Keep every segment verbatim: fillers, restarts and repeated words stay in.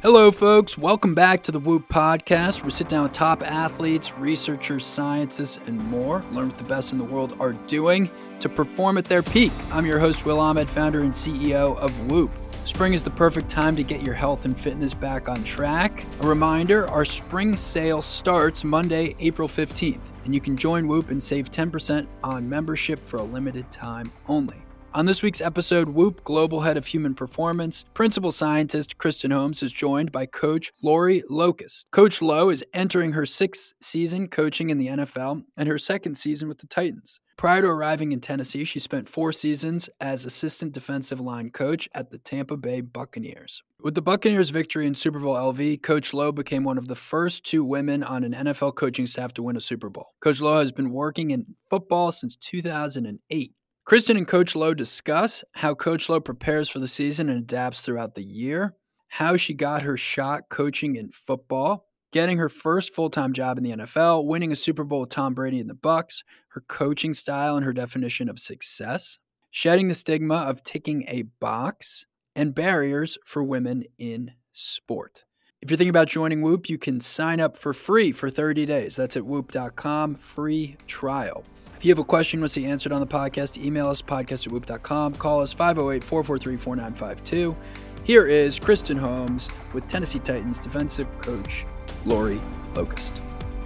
Hello, folks. Welcome back to the Whoop Podcast. We sit down with top athletes, researchers, scientists, and more. Learn what the best in the world are doing to perform at their peak. I'm your host, Will Ahmed, founder and C E O of Whoop. Spring is the perfect time to get your health and fitness back on track. A reminder, our spring sale starts Monday, April fifteenth, and you can join Whoop and save ten percent on membership for a limited time only. On this week's episode, Whoop Global Head of Human Performance, Principal Scientist Kristen Holmes is joined by Coach Lori Locust. Coach Lo is entering her sixth season coaching in the N F L and her second season with the Titans. Prior to arriving in Tennessee, she spent four seasons as assistant defensive line coach at the Tampa Bay Buccaneers. With the Buccaneers' victory in Super Bowl L V, Coach Lo became one of the first two women on an N F L coaching staff to win a Super Bowl. Coach Lo has been working in football since two thousand eight. Kristen and Coach Lo discuss how Coach Lo prepares for the season and adapts throughout the year, how she got her shot coaching in football, getting her first full-time job in the N F L, winning a Super Bowl with Tom Brady and the Bucs, her coaching style and her definition of success, shedding the stigma of ticking a box, and barriers for women in sport. If you're thinking about joining Whoop, you can sign up for free for thirty days. That's at whoop dot com, free trial. If you have a question you want to see answered on the podcast, email us, podcast at whoop dot com. Call us five oh eight, four four three, four nine five two. Here is Kristen Holmes with Tennessee Titans defensive coach Lori Locust.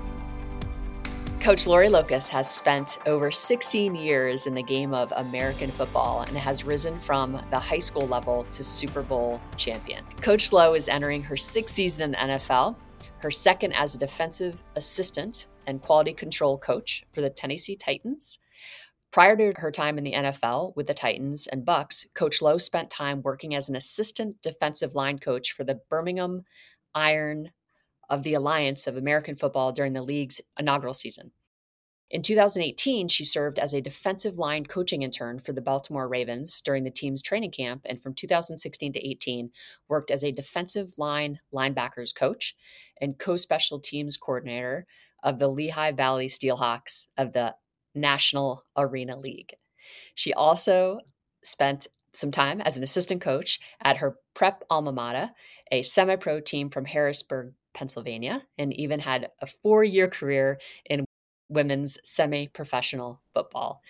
Coach Lori Locust has spent over sixteen years in the game of American football and has risen from the high school level to Super Bowl champion. Coach Lo is entering her sixth season in the N F L, her second as a defensive assistant and quality control coach for the Tennessee Titans. Prior to her time in the N F L with the Titans and Bucs, Coach Lo spent time working as an assistant defensive line coach for the Birmingham Iron of the Alliance of American Football during the league's inaugural season. In two thousand eighteen, she served as a defensive line coaching intern for the Baltimore Ravens during the team's training camp, and from two thousand sixteen to eighteen, worked as a defensive line linebackers coach and co-special teams coordinator of the Lehigh Valley Steelhawks of the National Arena League. She also spent some time as an assistant coach at her prep alma mater, a semi-pro team from Harrisburg, Pennsylvania, and even had a four-year career in women's semi-professional football.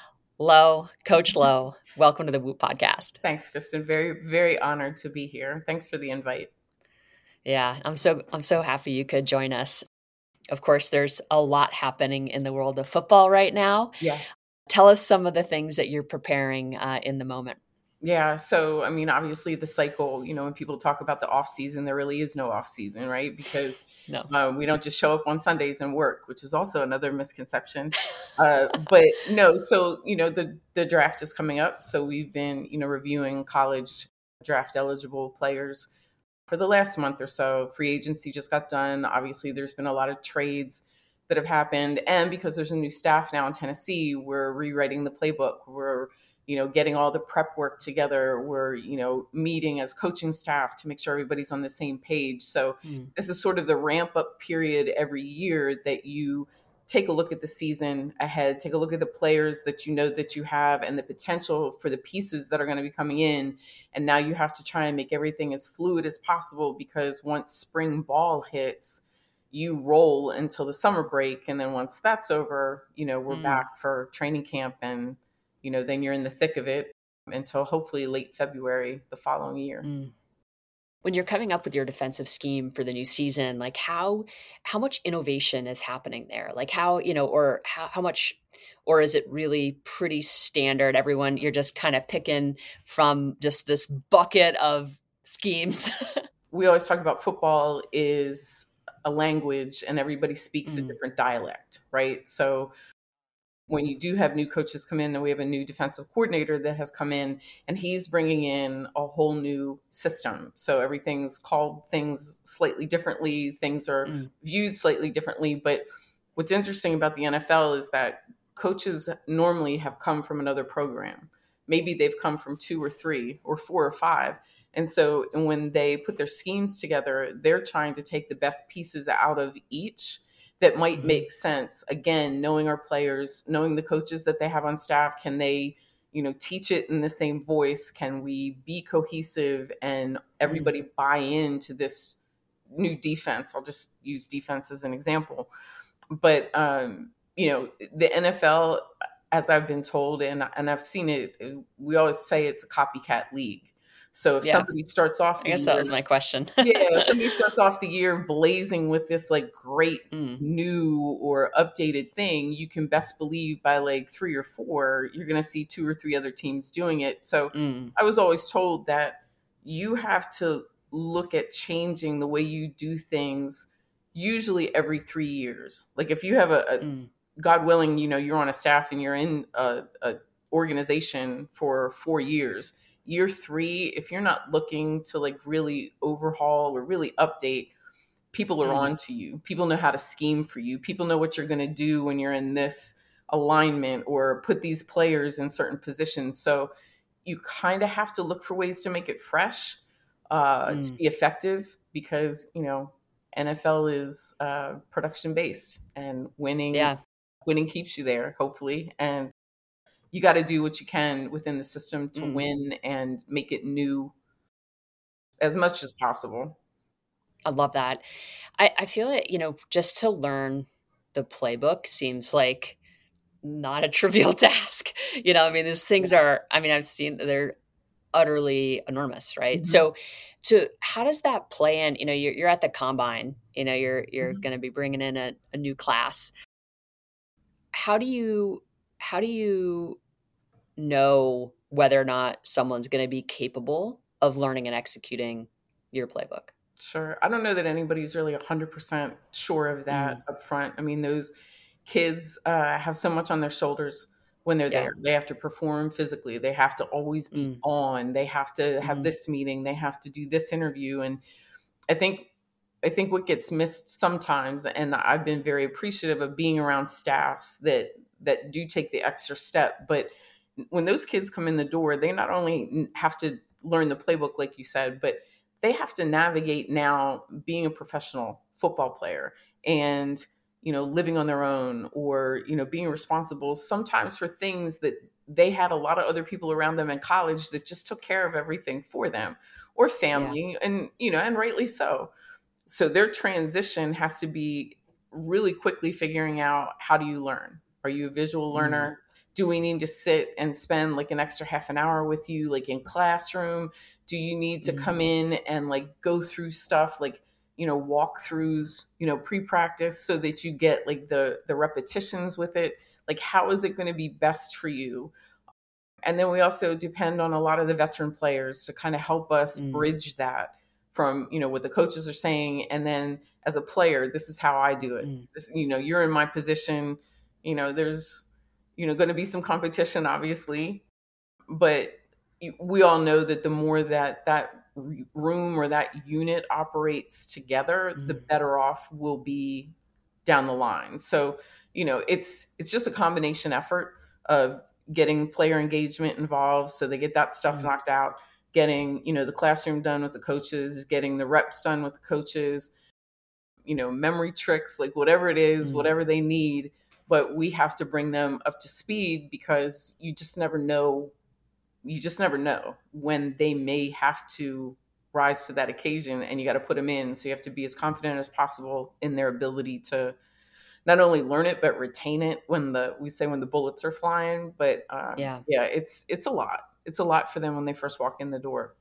Lo, Coach Lo, welcome to the Whoop Podcast. Thanks, Kristen. Very, very honored to be here. Thanks for the invite. Yeah, I'm so I'm so happy you could join us. Of course, there's a lot happening in the world of football right now. Yeah. Tell us some of the things that you're preparing uh, in the moment. Yeah. So, I mean, obviously the cycle, you know, when people talk about the off season, there really is no off season, right? Because no. uh, we don't just show up on Sundays and work, which is also another misconception. Uh, but no, so, you know, the, the draft is coming up. So we've been, you know, reviewing college draft eligible players for the last month or so. Free agency just got done. Obviously, there's been a lot of trades that have happened. And because there's a new staff now in Tennessee, we're rewriting the playbook. We're, you know, getting all the prep work together. We're, you know, meeting as coaching staff to make sure everybody's on the same page. So mm. this is sort of the ramp up period every year that you take a look at the season ahead, take a look at the players that you know that you have and the potential for the pieces that are going to be coming in. And now you have to try and make everything as fluid as possible, because once spring ball hits, you roll until the summer break. And then once that's over, you know, we're mm. back for training camp, and, you know, then you're in the thick of it until hopefully late February the following year. Mm. When you're coming up with your defensive scheme for the new season, like how how much innovation is happening there? Like how, you know, or how, how much, or is it really pretty standard? Everyone, you're just kind of picking from just this bucket of schemes. We always talk about football is a language and everybody speaks mm. a different dialect, right? So when you do have new coaches come in, and we have a new defensive coordinator that has come in, and he's bringing in a whole new system. So everything's called things slightly differently. Things are mm. viewed slightly differently. But what's interesting about the N F L is that coaches normally have come from another program. Maybe they've come from two or three or four or five. And so when they put their schemes together, they're trying to take the best pieces out of each that might make sense. Again, knowing our players, knowing the coaches that they have on staff, can they, you know, teach it in the same voice? Can we be cohesive and everybody mm. buy into this new defense? I'll just use defense as an example. But, um, you know, the N F L, as I've been told, and, and I've seen it, we always say it's a copycat league. So if yeah. somebody starts off the I guess year, that was my question. yeah, if somebody starts off the year blazing with this like great mm. new or updated thing, you can best believe by like three or four, you're going to see two or three other teams doing it. So mm. I was always told that you have to look at changing the way you do things usually every three years. Like if you have a, a mm. God willing, you know, you're on a staff and you're in a, a organization for four years. Year three, if you're not looking to like really overhaul or really update, people are mm. on to you. People know how to scheme for you. People know what you're going to do when you're in this alignment or put these players in certain positions. So you kind of have to look for ways to make it fresh, uh, mm. to be effective, because, you know, N F L is uh, production based, and winning, yeah. winning keeps you there, hopefully. And you got to do what you can within the system to mm. win and make it new as much as possible. I love that. I, I feel like, you know, just to learn the playbook seems like not a trivial task. You know, I mean, these things yeah. are, I mean, I've seen they're utterly enormous, right? Mm-hmm. So, so how does that play in? You know, you're, you're at the combine, you know, you're, you're mm-hmm. going to be bringing in a, a new class. How do you, how do you know whether or not someone's going to be capable of learning and executing your playbook? Sure. I don't know that anybody's really one hundred percent sure of that mm. up front. I mean, those kids uh, have so much on their shoulders when they're yeah. there. They have to perform physically. They have to always be mm. on. They have to have mm. this meeting. They have to do this interview. And I think I think what gets missed sometimes, and I've been very appreciative of being around staffs that that do take the extra step, but when those kids come in the door, they not only have to learn the playbook, like you said, but they have to navigate now being a professional football player and, you know, living on their own, or, you know, being responsible sometimes for things that they had a lot of other people around them in college that just took care of everything for them, or family, yeah. and, you know, and rightly so. So their transition has to be really quickly figuring out, how do you learn? Are you a visual learner? Mm. Do we need to sit and spend like an extra half an hour with you, like in classroom? Do you need to mm-hmm. come in and like go through stuff like, you know, walkthroughs, you know, pre-practice, so that you get like the, the repetitions with it? Like, how is it going to be best for you? And then we also depend on a lot of the veteran players to kind of help us mm. bridge that from, you know, what the coaches are saying. And then as a player, this is how I do it. Mm. This, you know, you're in my position, you know, there's, you know, going to be some competition, obviously, but we all know that the more that that room or that unit operates together, mm. the better off we'll be down the line. So, you know, it's it's just a combination effort of getting player engagement involved, so they get that stuff mm. knocked out, getting, you know, the classroom done with the coaches, getting the reps done with the coaches, you know, memory tricks, like whatever it is, mm. whatever they need. But we have to bring them up to speed, because you just never know. You just never know when they may have to rise to that occasion, and you got to put them in. So you have to be as confident as possible in their ability to not only learn it, but retain it when the, we say when the bullets are flying. But um, yeah, yeah, it's, it's a lot. It's a lot for them when they first walk in the door.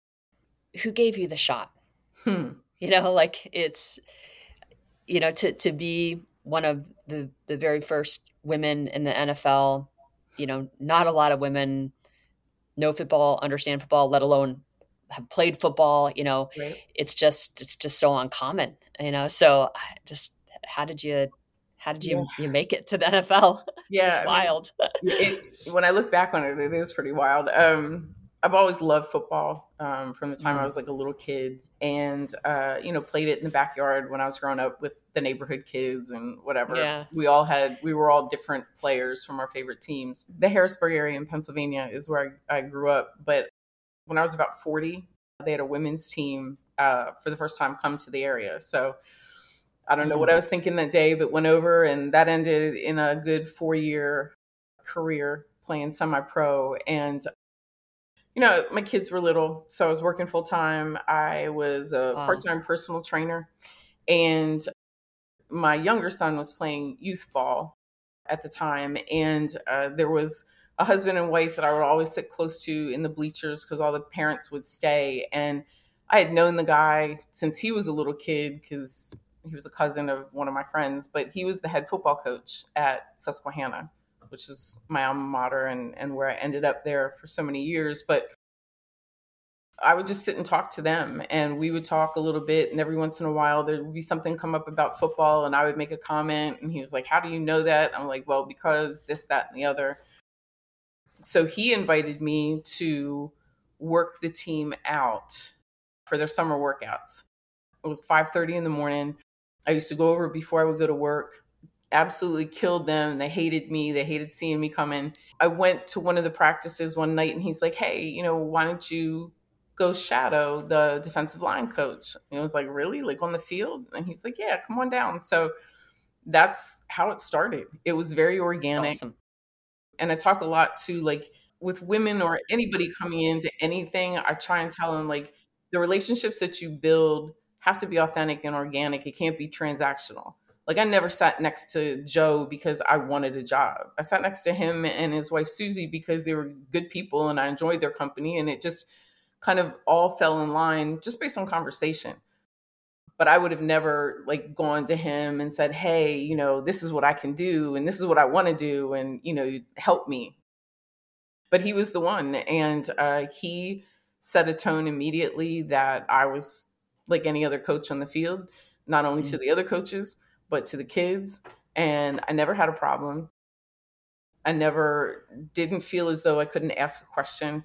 Who gave you the shot? Hmm. You know, like it's, you know, to, to be one of the, the very first women in the N F L, you know, not a lot of women know football, understand football, let alone have played football. You know, right. it's just, it's just so uncommon, you know? So just, how did you, how did you, yeah. you make it to the N F L? Yeah. It's just wild. mean, it, when I look back on it, it is pretty wild. Um, I've always loved football um, from the time mm. I was like a little kid, and, uh, you know, played it in the backyard when I was growing up with the neighborhood kids and whatever. Yeah. We all had, we were all different players from our favorite teams. The Harrisburg area in Pennsylvania is where I, I grew up. But when I was about forty, they had a women's team uh, for the first time come to the area. So I don't know mm. what I was thinking that day, but went over, and that ended in a good four year career playing semi-pro. And, you know, my kids were little, so I was working full time. I was a Wow. part-time personal trainer, and my younger son was playing youth ball at the time. And uh, there was a husband and wife that I would always sit close to in the bleachers because all the parents would stay. And I had known the guy since he was a little kid because he was a cousin of one of my friends, but he was the head football coach at Susquehanna, which is my alma mater and, and where I ended up there for so many years. But I would just sit and talk to them, and we would talk a little bit. And every once in a while, there would be something come up about football, and I would make a comment. And he was like, "How do you know that?" I'm like, "Well, because this, that, and the other." So he invited me to work the team out for their summer workouts. It was five thirty in the morning. I used to go over before I would go to work. Absolutely killed them. They hated me. They hated seeing me come in. I went to one of the practices one night, and he's like, "Hey, you know, why don't you go shadow the defensive line coach?" And I was like, "Really? Like on the field?" And he's like, "Yeah, come on down." So that's how it started. It was very It's organic. awesome. And I talk a lot to like with women or anybody coming into anything. I try and tell them like the relationships that you build have to be authentic and organic. It can't be transactional. Like I never sat next to Joe because I wanted a job. I sat next to him and his wife Susie because they were good people and I enjoyed their company, and it just kind of all fell in line just based on conversation. But I would have never like gone to him and said, "Hey, you know, this is what I can do and this is what I want to do, and you know, help me." But he was the one, and uh, he set a tone immediately that I was like any other coach on the field, not only to Mm. the other coaches but to the kids. And I never had a problem. I never didn't feel as though I couldn't ask a question.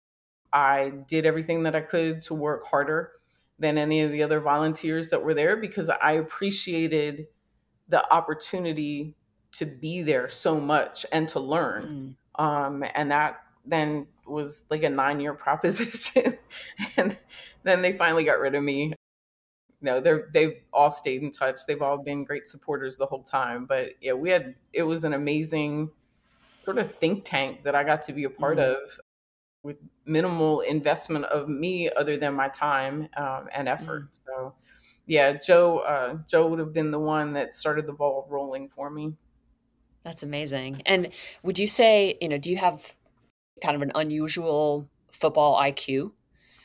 I did everything that I could to work harder than any of the other volunteers that were there because I appreciated the opportunity to be there so much and to learn. Mm. Um, and that then was like a nine year proposition. And then they finally got rid of me. No, they're, they've all stayed in touch. They've all been great supporters the whole time. But yeah, we had, it was an amazing sort of think tank that I got to be a part Mm. of with minimal investment of me other than my time um, and effort. Mm. So yeah, Joe, uh, Joe would have been the one that started the ball rolling for me. That's amazing. And would you say, you know, do you have kind of an unusual football I Q?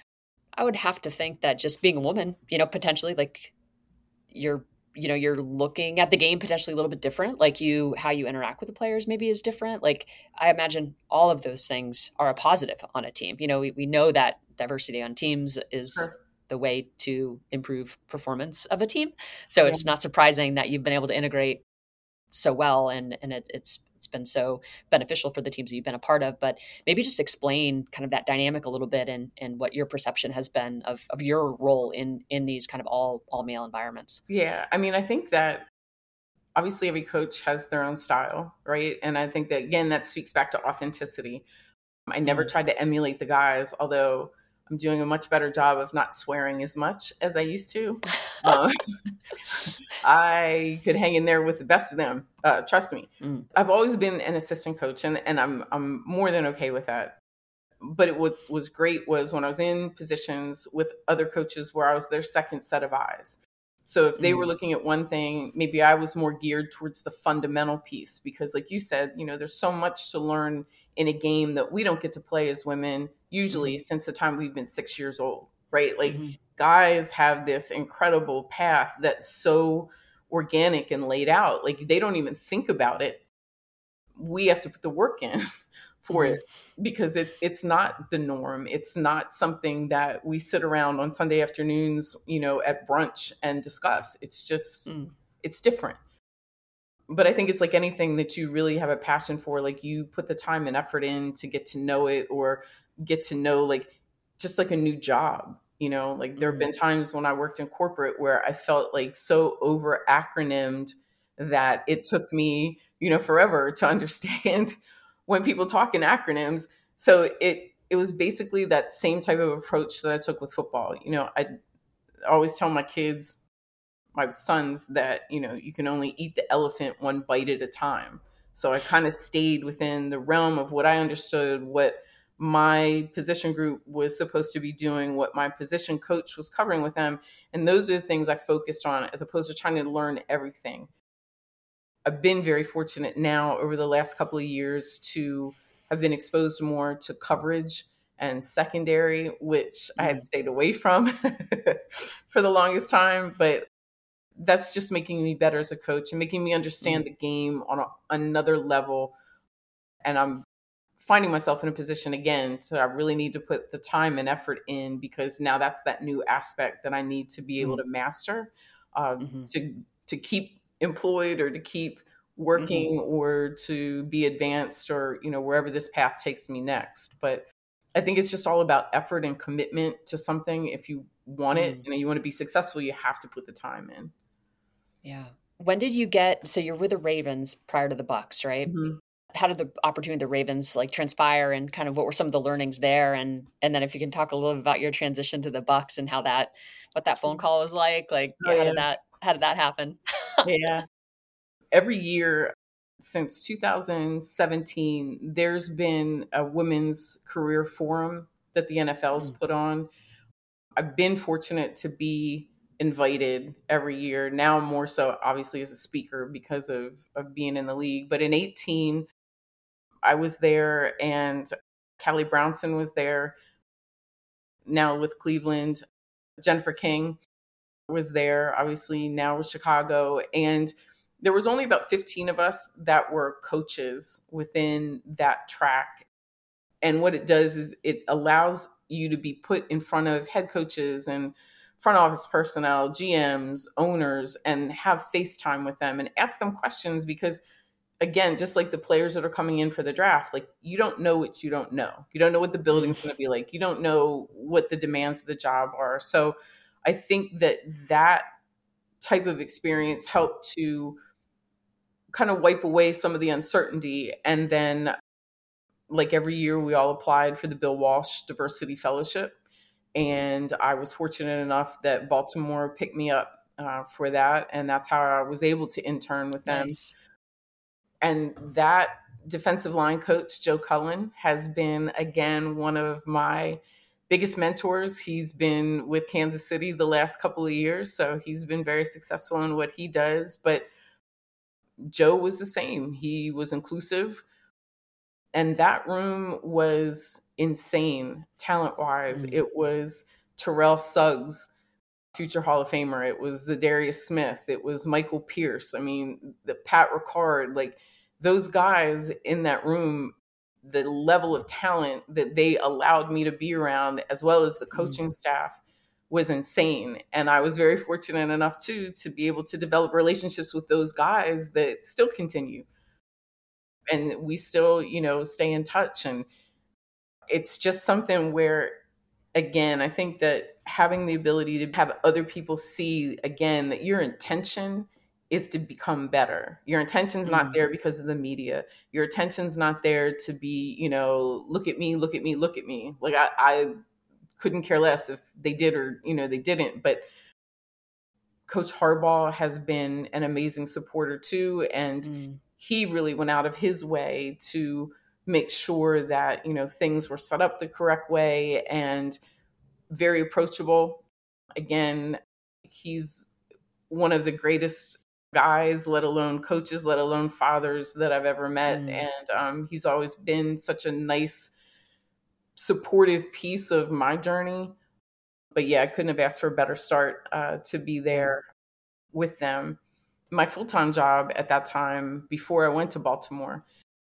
I would have to think that just being a woman, you know, potentially like you're, you know, you're looking at the game potentially a little bit different. Like you, how you interact with the players maybe is different. Like I imagine all of those things are a positive on a team. You know, we, we know that diversity on teams is Sure. the way to improve performance of a team. So Yeah. it's not surprising that you've been able to integrate so well, and and it, it's it's been so beneficial for the teams that you've been a part of. But maybe just explain kind of that dynamic a little bit, and and what your perception has been of of your role in in these kind of all all male environments. Yeah. I mean, I think that obviously every coach has their own style, right? And I think that, again, that speaks back to authenticity. I never Mm. tried to emulate the guys, although I'm doing a much better job of not swearing as much as I used to. Um, I could hang in there with the best of them. Uh, trust me. Mm. I've always been an assistant coach, and, and I'm I'm more than okay with that. But it, what was great was when I was in positions with other coaches where I was their second set of eyes. So if they were Mm. looking at one thing, maybe I was more geared towards the fundamental piece because, like you said, you know, there's so much to learn in a game that we don't get to play as women usually Mhm. since the time we've been six years old, right? Like Mhm. guys have this incredible path that's so organic and laid out. Like they don't even think about it. We have to put the work in for Mhm. it because it, it's not the norm. It's not something that we sit around on Sunday afternoons, you know, at brunch and discuss. It's just, Mm. it's different. But I think it's like anything that you really have a passion for, like you put the time and effort in to get to know it or get to know like just like a new job, you know, like there have Mm. been times when I worked in corporate where I felt like so over acronymed that it took me, you know, forever to understand when people talk in acronyms. So it it was basically that same type of approach that I took with football. You know, I always tell my kids, my sons, that, you know, you can only eat the elephant one bite at a time. So I kind of stayed within the realm of what I understood, what my position group was supposed to be doing, what my position coach was covering with them. And those are the things I focused on as opposed to trying to learn everything. I've been very fortunate now over the last couple of years to have been exposed more to coverage and secondary, which I had stayed away from for the longest time. But that's just making me better as a coach and making me understand the game on a, another level. And I'm finding myself in a position again, so I really need to put the time and effort in, because now that's that new aspect that I need to be able to master, uh, Mm-hmm. to to keep employed or to keep working mm-hmm. or to be advanced, or, you know, wherever this path takes me next. But I think it's just all about effort and commitment to something. If you want it, Mm-hmm. you know, you want to be successful, you have to put the time in. Yeah. When did you get, so you're with the Ravens prior to the Bucs, right? Mm-hmm. How did the opportunity of the Ravens like transpire, and kind of what were some of the learnings there? And and then if you can talk a little bit about your transition to the Bucs and how that, what that phone call was like, like Oh, how yeah. did that, how did that happen? Yeah. Every year since two thousand seventeen, there's been a women's career forum that the N F L's Mm. put on. I've been fortunate to be invited every year, now more so obviously as a speaker because of, of being in the league. But in eighteen, I was there, and Callie Brownson was there, now with Cleveland. Jennifer King was there, obviously now with Chicago. And there was only about fifteen of us that were coaches within that track. And what it does is it allows you to be put in front of head coaches and front office personnel, G Ms, owners, and have FaceTime with them and ask them questions. Because again, just like the players that are coming in for the draft, like, you don't know what you don't know. You don't know what the building's going to be like. You don't know what the demands of the job are. So I think that that type of experience helped to kind of wipe away some of the uncertainty. And then, like every year, we all applied for the Bill Walsh Diversity Fellowship. And I was fortunate enough that Baltimore picked me up uh, for that. And that's how I was able to intern with them. Nice. And that defensive line coach, Joe Cullen, has been, again, one of my biggest mentors. He's been with Kansas City the last couple of years, so he's been very successful in what he does. But Joe was the same. He was inclusive. And that room was insane, talent-wise. Mm. It was Terrell Suggs, future Hall of Famer. It was Zadarius Smith. It was Michael Pierce. I mean, the Pat Ricard, like those guys in that room, the level of talent that they allowed me to be around, as well as the coaching mm. staff, was insane. And I was very fortunate enough too to be able to develop relationships with those guys that still continue. And we still, you know, stay in touch. And it's just something where, again, I think that having the ability to have other people see, again, that your intention is to become better. Your intention's not mm. there because of the media. Your attention's not there to be, you know, look at me, look at me, look at me. Like I, I couldn't care less if they did or, you know, they didn't. But Coach Harbaugh has been an amazing supporter too. And mm. he really went out of his way to make sure that, you know, things were set up the correct way and very approachable. Again, he's one of the greatest guys, let alone coaches, let alone fathers that I've ever met. Mm. And um, he's always been such a nice, supportive piece of my journey. But yeah, I couldn't have asked for a better start uh, to be there with them. My full-time job at that time, before I went to Baltimore,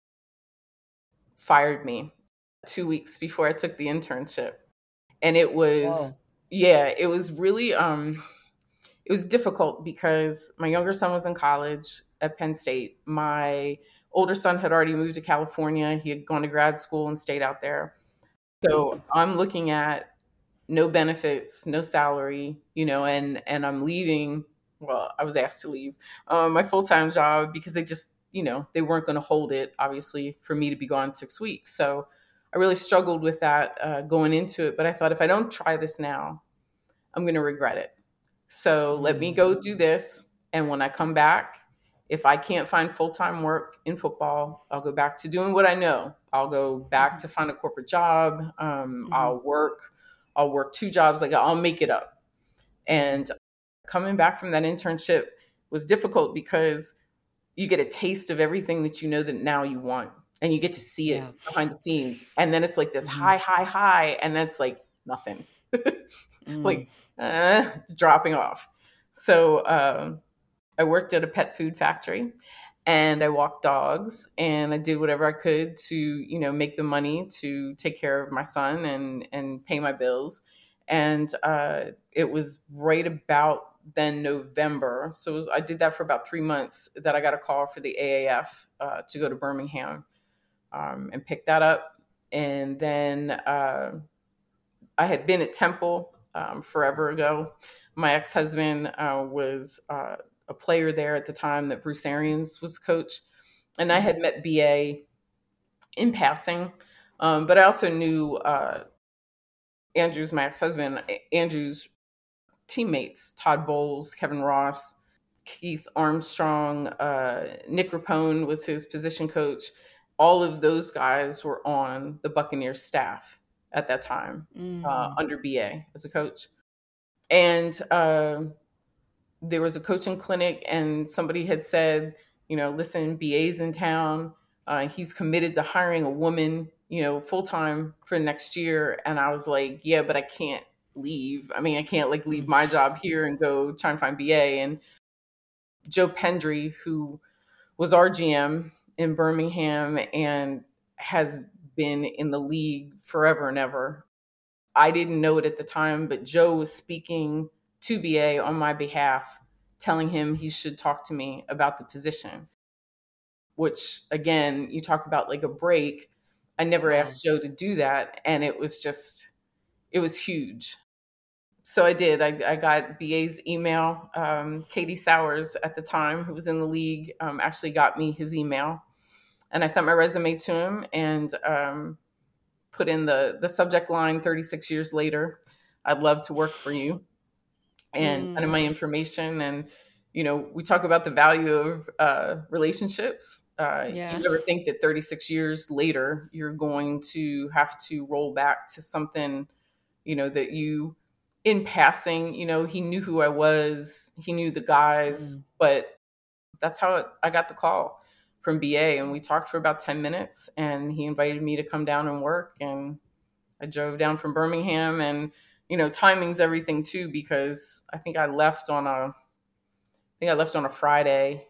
fired me two weeks before I took the internship. And it was, Whoa. yeah, it was really, um, it was difficult because my younger son was in college at Penn State. My older son had already moved to California. He had gone to grad school and stayed out there. So I'm looking at no benefits, no salary, you know, and, and I'm leaving. Well, I was asked to leave um, my full-time job because they just, you know, they weren't going to hold it, obviously, for me to be gone six weeks. So I really struggled with that uh, going into it. But I thought, if I don't try this now, I'm going to regret it. So mm. let me go do this. And when I come back, If I can't find full-time work in football, I'll go back to doing what I know. I'll go back mm-hmm. to find a corporate job. Um, mm-hmm. I'll work, I'll work two jobs. Like I'll make it up. And coming back from that internship was difficult because you get a taste of everything that you know that now you want, and you get to see it yeah. behind the scenes. And then it's like this mm-hmm. high, high, high. And that's like nothing, mm. like uh, dropping off. So, um, I worked at a pet food factory, and I walked dogs, and I did whatever I could to, you know, make the money to take care of my son and, and pay my bills. And uh, it was right about then November. So it was, I did that for about three months that I got a call for the A A F uh, to go to Birmingham um, and pick that up. And then uh, I had been at Temple um, forever ago. My ex-husband uh, was uh, a player there at the time that Bruce Arians was the coach. And I had met B A in passing, um, but I also knew uh, Andrew's, my ex-husband, Andrew's teammates, Todd Bowles, Kevin Ross, Keith Armstrong, uh, Nick Rapone was his position coach. All of those guys were on the Buccaneers staff at that time, mm. uh, under B A as a coach. And uh, there was a coaching clinic, and somebody had said, you know, listen, B A's in town. Uh, he's committed to hiring a woman, you know, full-time for next year. And I was like, yeah, but I can't leave. I mean, I can't like leave my job here and go try and find B A. And Joe Pendry, who was our G M in Birmingham and has been in the league forever and ever. I didn't know it at the time, but Joe was speaking to B A on my behalf, telling him he should talk to me about the position, which again, you talk about like a break. I never wow. asked Joe to do that. And it was just, it was huge. So I did. I, I got B A's email. Um, Katie Sowers at the time, who was in the league, um, actually got me his email. And I sent my resume to him and um, put in the, the subject line, thirty-six years later, I'd love to work for you. And mm. sent him my information. And, you know, we talk about the value of uh, relationships. Uh, yeah. You never think that thirty-six years later, you're going to have to roll back to something, you know, that you, in passing, you know, he knew who I was. He knew the guys, mm. but that's how it, I got the call from B A. And we talked for about ten minutes, and he invited me to come down and work. And I drove down from Birmingham, and, you know, timing's everything too, because I think I left on a, I think I left on a Friday,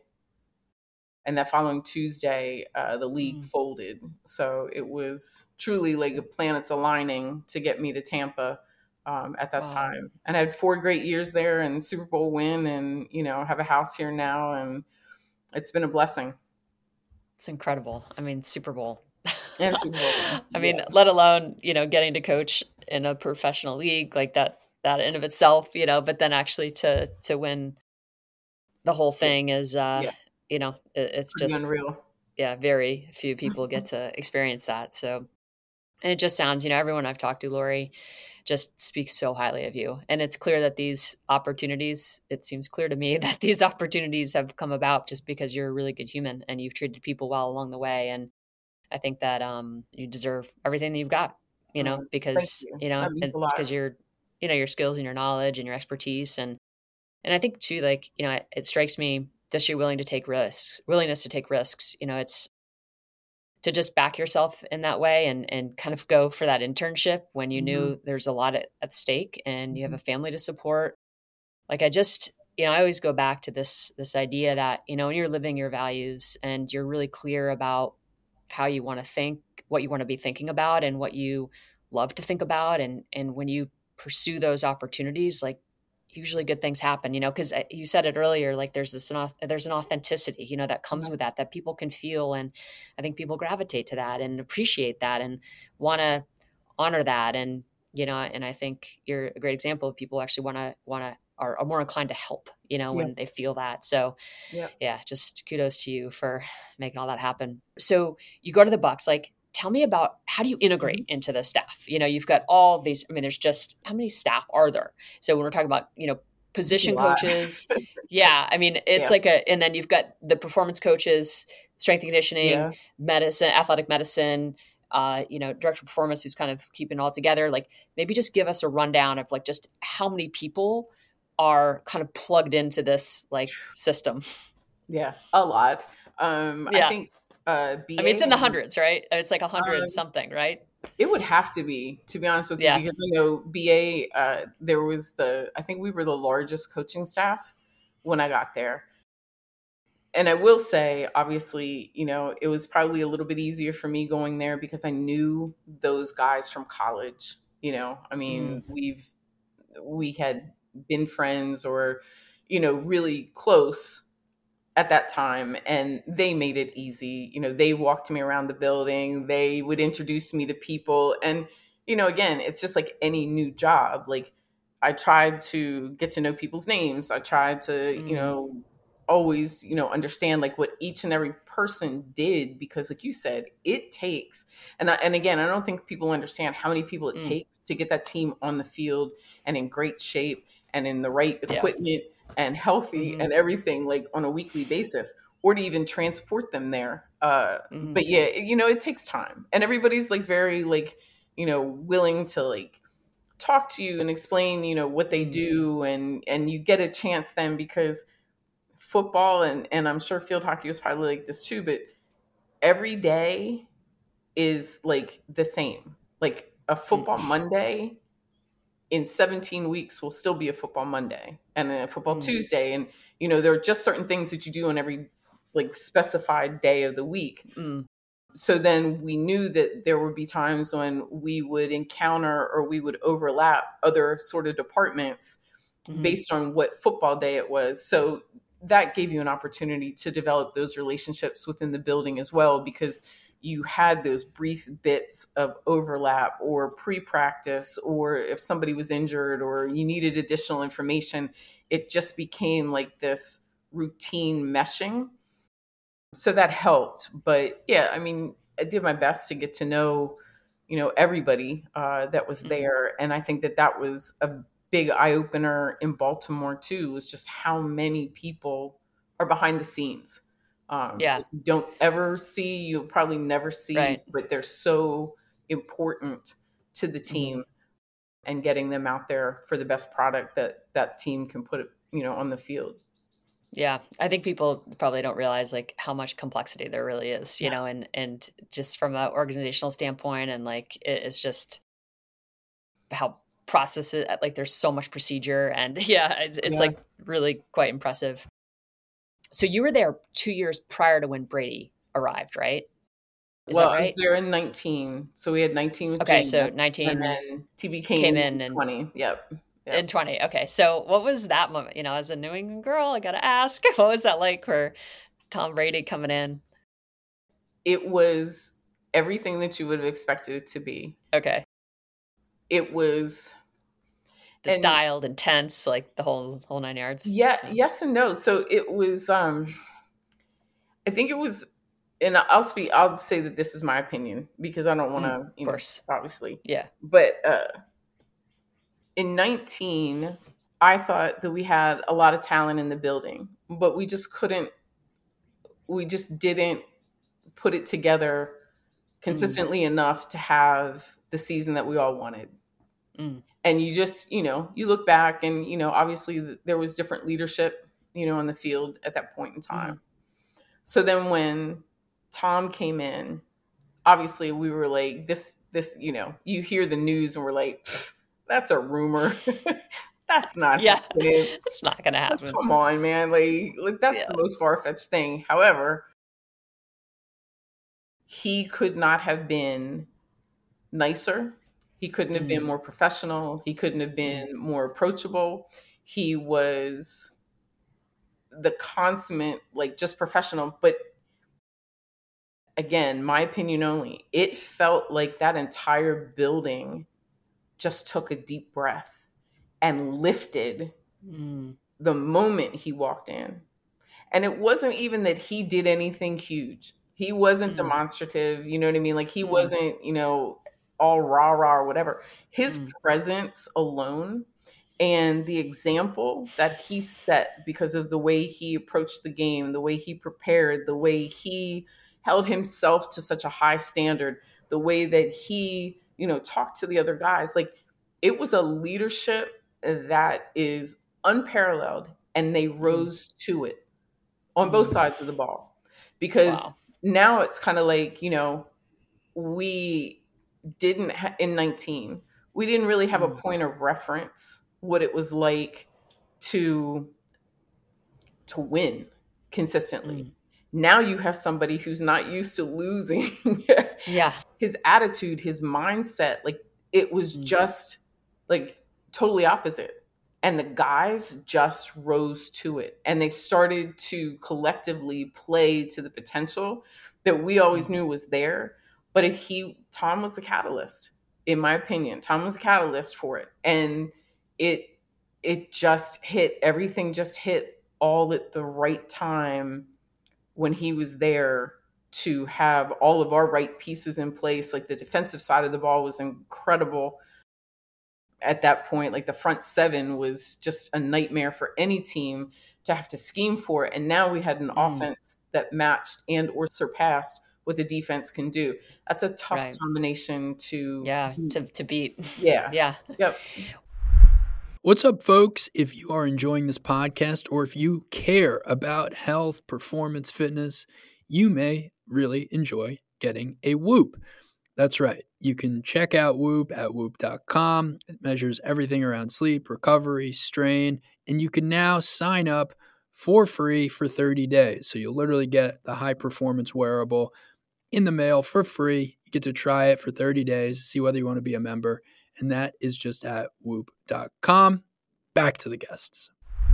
and that following Tuesday, uh, the league mm. folded. So it was truly like the planets aligning to get me to Tampa um, at that wow. time. And I had four great years there and Super Bowl win, and, you know, have a house here now, and it's been a blessing. It's incredible. I mean, Super Bowl. And Super Bowl. I yeah. mean, let alone, you know, getting to coach in a professional league like that, that in of itself, you know, but then actually to, to win the whole thing is, uh, yeah. you know, it, it's Pretty just unreal. Yeah. Very few people get to experience that. So, and it just sounds, you know, everyone I've talked to, Lori, just speaks so highly of you. And it's clear that these opportunities, it seems clear to me that these opportunities have come about just because you're a really good human and you've treated people well along the way. And I think that um, you deserve everything that you've got, you know, oh, because, you. you know, because you're, you know, your skills and your knowledge and your expertise. And, and I think too, like, you know, it, it strikes me just you're willing to take risks, willingness to take risks, you know, it's to just back yourself in that way and, and kind of go for that internship when you mm-hmm. knew there's a lot at, at stake and you have a family to support. Like I just, you know, I always go back to this, this idea that, you know, when you're living your values and you're really clear about how you want to think, what you want to be thinking about and what you love to think about. And, and when you pursue those opportunities, like usually good things happen, you know, because you said it earlier, like there's this, there's an authenticity, you know, that comes with that, that people can feel. And I think people gravitate to that and appreciate that and want to honor that. And, you know, and I think you're a great example of people actually want to, want to, are, are more inclined to help, you know, when yeah. they feel that. So yeah. yeah, just kudos to you for making all that happen. So you go to the Bucs, like, tell me about how do you integrate mm-hmm. into the staff? You know, you've got all these, I mean, there's just, how many staff are there? So when we're talking about, you know, position coaches. Yeah. I mean, it's Yeah. like a, and then you've got the performance coaches, strength and conditioning, Yeah. medicine, athletic medicine, uh, you know, director of performance who's kind of keeping it all together. Like maybe just give us a rundown of like just how many people are kind of plugged into this like system. Yeah, a lot. Um, Yeah. I think uh, B A. I mean, it's in the hundreds, right? It's like a hundred Um, something, right? It would have to be, to be honest with Yeah. you, because I know B A, uh, there was the, I think we were the largest coaching staff when I got there. And I will say, obviously, you know, it was probably a little bit easier for me going there because I knew those guys from college. You know, I mean, Mm. we've, we had been friends or, you know, really close at that time, and they made it easy. You know, they walked me around the building. They would introduce me to people. And, you know, again, it's just like any new job. Like I tried to get to know people's names. I tried to, Mm. you know, always, you know, understand like what each and every person did, because like you said, it takes, and I, and again, I don't think people understand how many people it Mm. takes to get that team on the field and in great shape and in the right Yeah. equipment and healthy Mhm. and everything, like on a weekly basis, or to even transport them there. Uh, Mhm. but yeah, it- you know, it takes time, and everybody's like very like, you know, willing to like talk to you and explain, you know, what they Mm. do, and and you get a chance then, because football and and I'm sure field hockey was probably like this too, but every day is like the same. Like a football Monday in seventeen weeks will still be a football Monday, and then a football Mm. Tuesday. And, you know, there are just certain things that you do on every like specified day of the week. Mm. So then we knew that there would be times when we would encounter or we would overlap other sort of departments Mhm. based on what football day it was. So that gave you an opportunity to develop those relationships within the building as well, because you had those brief bits of overlap or pre-practice, or if somebody was injured or you needed additional information, it just became like this routine meshing. So that helped. But yeah, I mean, I did my best to get to know, you know, everybody uh, that was Mm. there. And I think that that was a big eye opener in Baltimore too, was just how many people are behind the scenes. Um, Yeah. you don't ever see, you'll probably never see, Right. but they're so important to the team and getting them out there for the best product that that team can put, you know, on the field. Yeah. I think people probably don't realize like how much complexity there really is, you Yeah. know, and, and just from an organizational standpoint, and like, it, it's just how processes, like there's so much procedure, and yeah, it's, it's Yeah. like really quite impressive. So you were there two years prior to when Brady arrived, right? Is Well, that I was right? there in nineteen. So we had nineteen with Okay, so James, nineteen and then T B came, came in in in and twenty. Yep. Yep. in twenty. Okay. So what was that moment? You know, as a New England girl, I got to ask, what was that like for Tom Brady coming in? It was everything that you would have expected it to be. Okay. It was, The and dialed, intense, like the whole whole nine yards. yeah, Yeah. yes and no. So it was, um, I think it was, and I'll speak, I'll say that this is my opinion because I don't want to, Mm, you of know, course. obviously, Yeah. but uh, in nineteen, I thought that we had a lot of talent in the building, but we just couldn't, we just didn't put it together consistently mm. enough to have the season that we all wanted. Mm. And you just, you know, you look back and, you know, obviously there was different leadership, you know, on the field at that point in time. Mm. So then when Tom came in, obviously we were like, this, this, you know, you hear the news and we're like, that's a rumor. That's not yeah, happening. It's not going to happen. Come on, man. Like, like that's yeah. the most far-fetched thing. However, he could not have been nicer. He couldn't have mm. been more professional. He couldn't have been mm. more approachable. He was the consummate, like just professional. But again, my opinion only, it felt like that entire building just took a deep breath and lifted mm. the moment he walked in. And it wasn't even that he did anything huge. He wasn't mm. demonstrative, you know what I mean? Like he mm. wasn't, you know, all rah rah or whatever. His mm. presence alone And the example that he set because of the way he approached the game, the way he prepared, the way he held himself to such a high standard, the way that he, you know, talked to the other guys, like it was a leadership that is unparalleled, and they rose to it on both sides of the ball. Because Wow. now it's kind of like, you know, we didn't ha- in nineteen, we didn't really have a point of reference what it was like to to win consistently. Mm. Now you have somebody who's not used to losing. Yeah. His attitude, his mindset, like it was Mm. just like totally opposite. And the guys just rose to it, and they started to collectively play to the potential that we always knew was there. But he, Tom was the catalyst, in my opinion. Tom was the catalyst for it. And it, it just hit, everything just hit all at the right time when he was there to have all of our right pieces in place. Like the defensive side of the ball was incredible at that point. Like the front seven was just a nightmare for any team to have to scheme for it. And now we had an Mm. offense that matched and or surpassed what the defense can do. That's a tough Right. combination to Yeah. To, to beat. Yeah. Yeah. Yep. What's up, folks? If you are enjoying this podcast, or if you care about health, performance, fitness, you may really enjoy getting a Whoop. That's right. You can check out Whoop at whoop dot com. It measures everything around sleep, recovery, strain, and you can now sign up for free for thirty days. So you'll literally get the high performance wearable in the mail for free. You get to try it for thirty days, see whether you want to be a member. And that is just at whoop dot com. Back to the guests.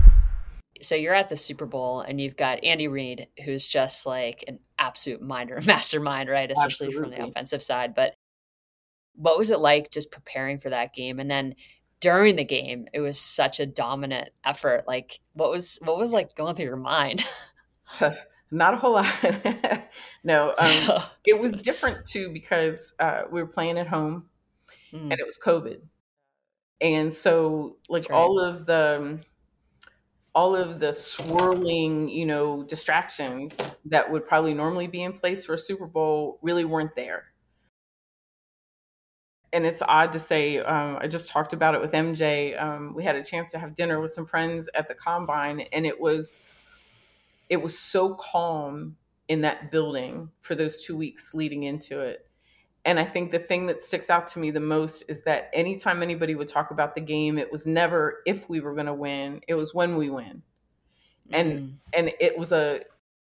So you're at the Super Bowl and you've got Andy Reid, who's just like an absolute minder, mastermind, right? Especially from the Absolutely. offensive side. But what was it like just preparing for that game? And then during the game, it was such a dominant effort. Like what was, what was like going through your mind? Not a whole lot. No, um, it was different too because uh, we were playing at home Mm, and it was COVID. And so like that's right. all of the all of the swirling, you know, distractions that would probably normally be in place for a Super Bowl really weren't there. And it's odd to say, um, I just talked about it with M J. Um, we had a chance to have dinner with some friends at the Combine, and it was it was so calm in that building for those two weeks leading into it. And I think the thing that sticks out to me the most is that anytime anybody would talk about the game, it was never if we were going to win, it was when we win. And Mm, and it was a,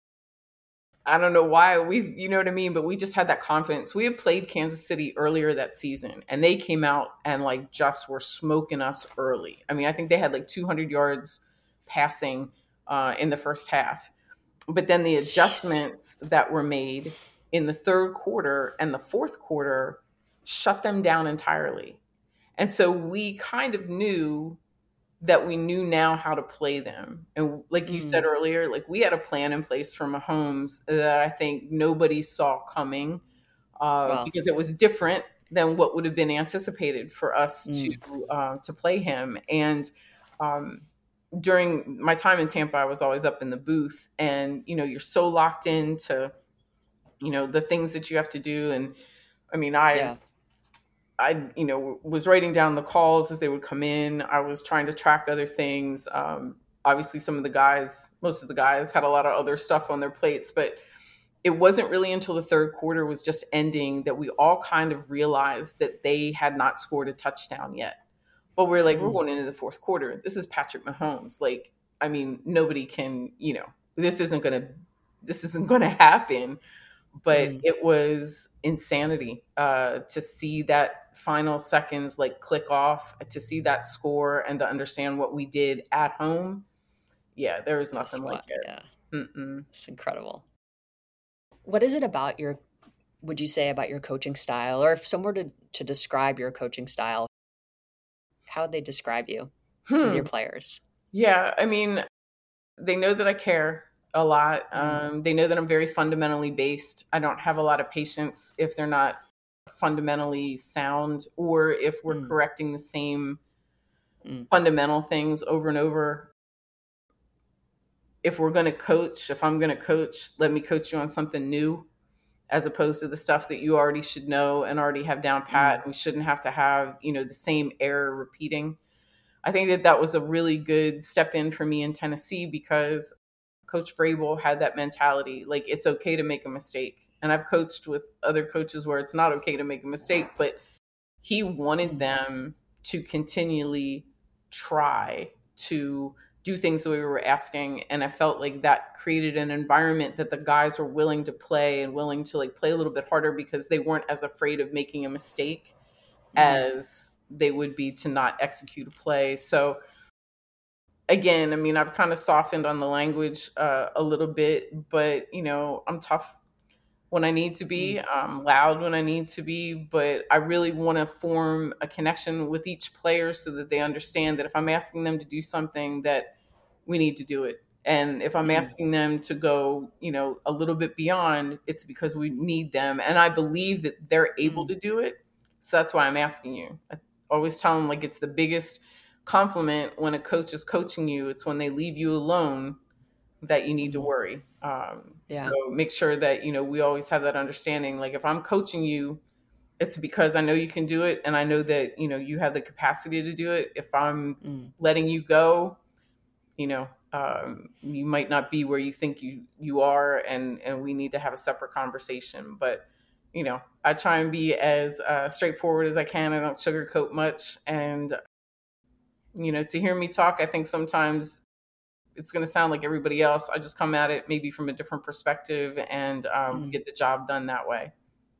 I don't know why we, you know what I mean, but we just had that confidence. We had played Kansas City earlier that season, and they came out and like just were smoking us early. I mean, I think they had like two hundred yards passing uh, in the first half. But then the jeez. adjustments that were made in the third quarter and the fourth quarter shut them down entirely. And so we kind of knew that we knew now how to play them. And like you Mm, said earlier, like we had a plan in place for Mahomes that I think nobody saw coming uh, well, because it was different than what would have been anticipated for us to mm, uh, to play him. And um, during my time in Tampa, I was always up in the booth, and you know, you're so locked into, you know, the things that you have to do. And I mean, I yeah. I, you know, was writing down the calls as they would come in. I was trying to track other things. Um, obviously, some of the guys, most of the guys had a lot of other stuff on their plates, but it wasn't really until the third quarter was just ending that we all kind of realized that they had not scored a touchdown yet. But we're like, we're Mm, going into the fourth quarter. This is Patrick Mahomes. Like, I mean, nobody can, you know, this isn't going to, this isn't going to happen. But mm, it was insanity uh, to see that final seconds like click off, to see that score, and to understand what we did at home. Yeah, there was just nothing like what? it. Yeah. Mm-mm. It's incredible. What is it about your, would you say about your coaching style, or if someone were to, to describe your coaching style, how would they describe you with your Hmm. players? Yeah, I mean, they know that I care a lot. Mm, Um, they know that I'm very fundamentally based. I don't have a lot of patience if they're not fundamentally sound, or if we're mm, correcting the same mm. fundamental things over and over. If we're going to coach, if I'm going to coach, let me coach you on something new, as opposed to the stuff that you already should know and already have down pat. Mm. We shouldn't have to have, you know, the same error repeating. I think that that was a really good step in for me in Tennessee, because Coach Vrabel had that mentality. Like, it's okay to make a mistake. And I've coached with other coaches where it's not okay to make a mistake, but he wanted them to continually try to do things that we were asking. And I felt like that created an environment that the guys were willing to play and willing to like play a little bit harder, because they weren't as afraid of making a mistake mm. as they would be to not execute a play. So again, I mean, I've kind of softened on the language uh, a little bit, but you know, I'm tough when I need to be, um, loud when I need to be, but I really want to form a connection with each player so that they understand that if I'm asking them to do something, that we need to do it. And if I'm asking them to go, you know, a little bit beyond, it's because we need them. And I believe that they're able to do it. So that's why I'm asking you. I always tell them, like, it's the biggest compliment when a coach is coaching you. It's when they leave you alone that you need to worry. Um, yeah. So make sure that, you know, we always have that understanding. Like, if I'm coaching you, it's because I know you can do it. And I know that, you know, you have the capacity to do it. If I'm mm. letting you go, you know, um, you might not be where you think you, you are. And, and we need to have a separate conversation. But, you know, I try and be as uh, straightforward as I can. I don't sugarcoat much. And, you know, to hear me talk, I think sometimes it's going to sound like everybody else. I just come at it maybe from a different perspective and um, mm. get the job done that way.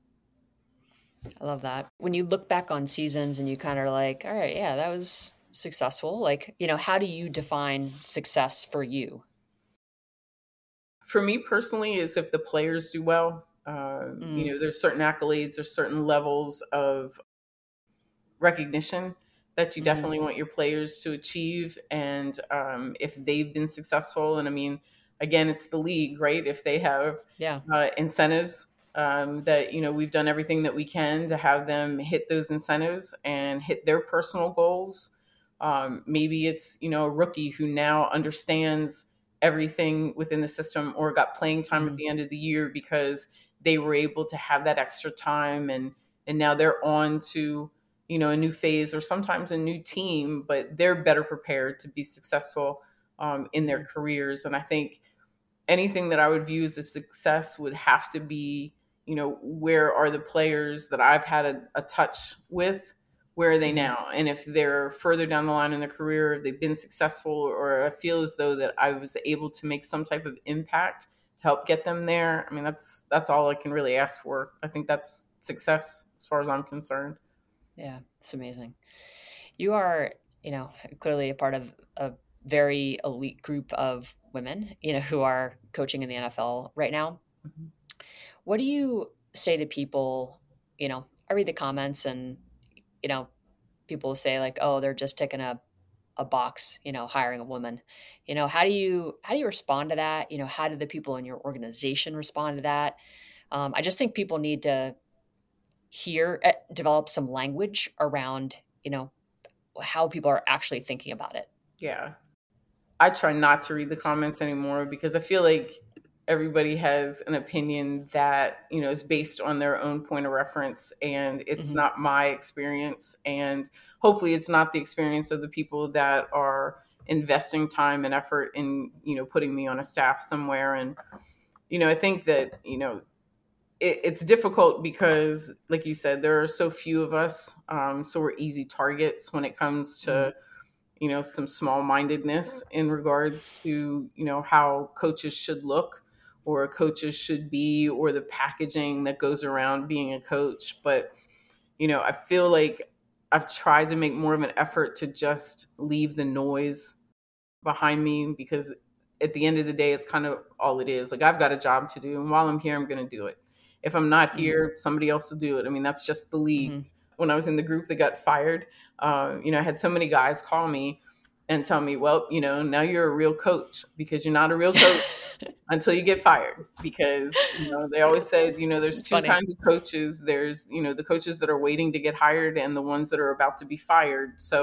I love that. When you look back on seasons and you kind of like, all right, yeah, that was successful. Like, you know, how do you define success for you? For me personally, is if the players do well. Uh, mm. You know, there's certain accolades, there's certain levels of recognition that you definitely mm-hmm. want your players to achieve. And um, if they've been successful, and I mean, again, it's the league, right? If they have yeah. uh, incentives um, that, you know, we've done everything that we can to have them hit those incentives and hit their personal goals. Um, maybe it's, you know, a rookie who now understands everything within the system or got playing time mm-hmm. at the end of the year because they were able to have that extra time. And, and now they're on to, you know, a new phase or sometimes a new team, but they're better prepared to be successful um, in their careers. And I think anything that I would view as a success would have to be, you know, where are the players that I've had a, a touch with? Where are they now? And if they're further down the line in their career, if they've been successful, or I feel as though that I was able to make some type of impact to help get them there. I mean, that's, that's all I can really ask for. I think that's success as far as I'm concerned. Yeah, it's amazing. You are, you know, clearly a part of a very elite group of women, you know, who are coaching in the N F L right now. Mm-hmm. What do you say to people? You know, I read the comments and, you know, people say like, oh, they're just ticking a, a box, you know, hiring a woman. You know, how do you, how do you respond to that? You know, how do the people in your organization respond to that? Um, I just think people need to hear, uh, develop some language around, you know, how people are actually thinking about it. Yeah. I try not to read the comments anymore because I feel like everybody has an opinion that, you know, is based on their own point of reference, and it's mm-hmm. not my experience. And hopefully it's not the experience of the people that are investing time and effort in, you know, putting me on a staff somewhere. And, you know, I think that, you know, it, it's difficult because, like you said, there are so few of us. Um, so we're easy targets when it comes to, mm-hmm. you know, some small-mindedness in regards to, you know, how coaches should look or coaches should be, or the packaging that goes around being a coach. But, you know, I feel like I've tried to make more of an effort to just leave the noise behind me, because at the end of the day, it's kind of all it is. Like, I've got a job to do, and while I'm here, I'm going to do it. If I'm not here, mm-hmm. somebody else will do it. I mean, that's just the league. Mm-hmm. When I was in the group that got fired, uh, you know, I had so many guys call me and tell me, well, you know, now you're a real coach, because you're not a real coach until you get fired. Because, you know, they always said, you know, there's it's two funny. kinds of coaches. There's, you know, the coaches that are waiting to get hired and the ones that are about to be fired. So,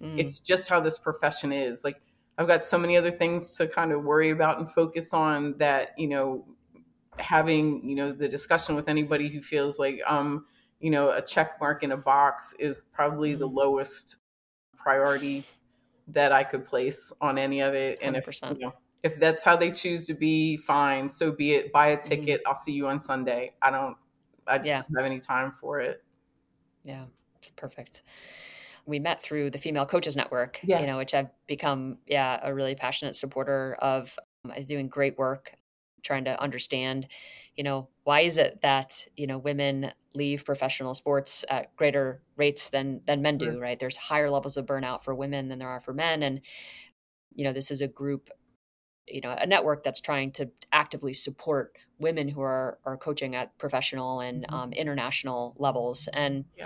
Mm. it's just how this profession is. Like, I've got so many other things to kind of worry about and focus on that, you know, having, you know, the discussion with anybody who feels like, um, you know, a check mark in a box is probably the Mm. lowest priority that I could place on any of it. And if, one hundred percent. you know, if that's how they choose to be, fine, so be it. Buy a Mhm. ticket. I'll see you on Sunday. I don't, I just Yeah. don't have any time for it. Yeah. It's perfect. We met through the Female Coaches Network, you know, Yes. which I've become, yeah, a really passionate supporter of. Um, doing great work, trying to understand, you know, why is it that, you know, women leave professional sports at greater rates than than men do, right? There's higher levels of burnout for women than there are for men. And, you know, this is a group, you know, a network that's trying to actively support women who are are coaching at professional and Mhm. um, international levels. And Yep.